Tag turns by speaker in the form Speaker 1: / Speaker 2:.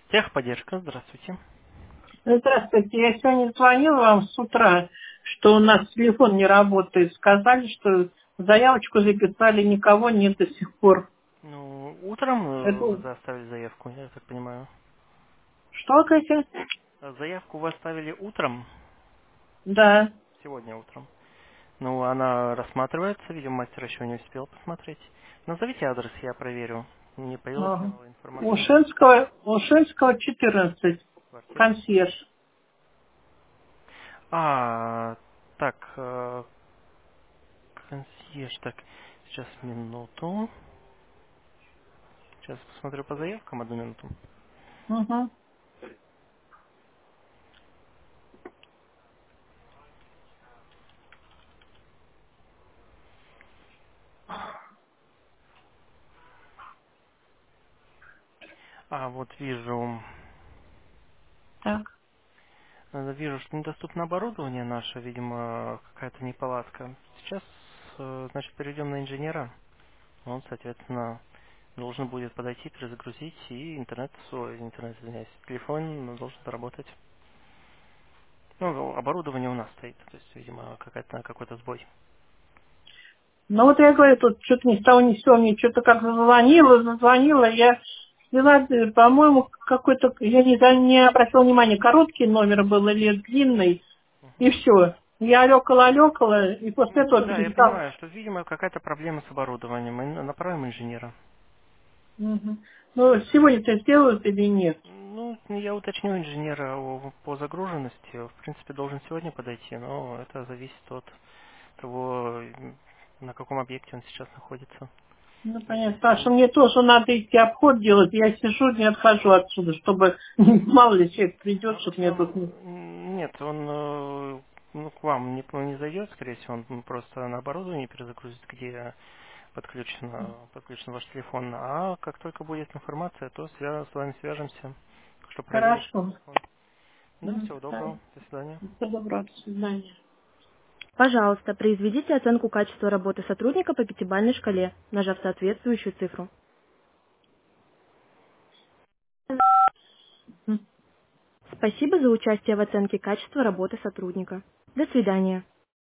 Speaker 1: Техподдержка, здравствуйте.
Speaker 2: Здравствуйте, я сегодня звонила вам с утра, что у нас телефон не работает. Сказали, что заявочку записали, никого нет до сих пор.
Speaker 1: Ну, утром вы
Speaker 2: Это
Speaker 1: оставили заявку, я так понимаю.
Speaker 2: что, Катя?
Speaker 1: Заявку вы оставили утром,
Speaker 2: Да.
Speaker 1: сегодня утром. Ну, она рассматривается, видимо, мастер еще не успел посмотреть. Назовите адрес, я проверю. Не появилась ли
Speaker 2: Ага.
Speaker 1: новая информация?
Speaker 2: Ушинского 14.
Speaker 1: Квартира.
Speaker 2: Консьерж.
Speaker 1: А, так, консьерж, так, сейчас минуту. Сейчас посмотрю по заявкам, одну минуту.
Speaker 2: Угу.
Speaker 1: Вот вижу.
Speaker 2: Так.
Speaker 1: Вижу, что недоступно оборудование наше, видимо, какая-то неполадка. Сейчас, значит, перейдем на инженера. Он, соответственно, должен будет подойти, перезагрузить, и извиняюсь, телефон должен заработать. Ну, оборудование у нас стоит, то есть, видимо, какой-то сбой.
Speaker 2: Ну вот я говорю, тут что-то ни с того ни с сего, мне что-то как зазвонила, я взяла, по-моему, какой-то, я не обратила внимания, короткий номер был или длинный, и все. Я алекала, и после этого
Speaker 1: Да, я
Speaker 2: перестал.
Speaker 1: понимаю, что, видимо, какая-то проблема с оборудованием. Мы направим инженера.
Speaker 2: Мгм. Ну, сегодня-то сделают или нет?
Speaker 1: Ну, я уточню инженера по загруженности. В принципе, должен сегодня подойти, но это зависит от того, на каком объекте он сейчас находится.
Speaker 2: Ну, понятно.
Speaker 1: Если
Speaker 2: Потому
Speaker 1: он...
Speaker 2: что мне тоже надо идти обход делать. Я сижу, не отхожу отсюда, чтобы мало ли человек придет, чтобы мне тут...
Speaker 1: Нет, он к вам не зайдет, скорее всего, он просто на оборудование перезагрузит, где подключен ваш телефон. А как только будет информация, то с вами свяжемся, чтобы проверить ваш
Speaker 2: Хорошо.
Speaker 1: телефон. Да,
Speaker 2: Мгм.
Speaker 1: всего
Speaker 2: Да.
Speaker 1: доброго, до свидания.
Speaker 2: Всего доброго, до свидания.
Speaker 3: Пожалуйста, произведите оценку качества работы сотрудника по пятибалльной шкале, нажав соответствующую цифру. Спасибо за участие в оценке качества работы сотрудника. До свидания.